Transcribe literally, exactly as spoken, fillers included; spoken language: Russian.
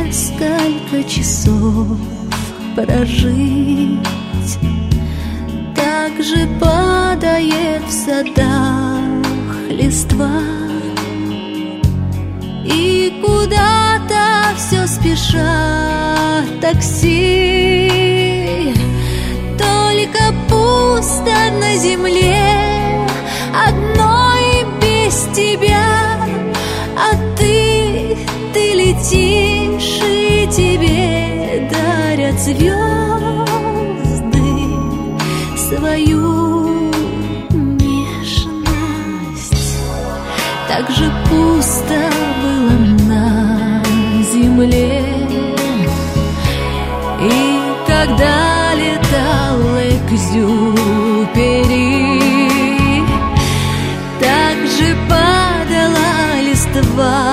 несколько часов прожить. Так же падает в садах листва, и куда-то все спешат такси. Только пусто на земле одной без тебя. А ты, ты летишь, и тебе дарят звезды свою нежность. Так же пусто было на земле, и когда летал Экзюпери, так же падала листва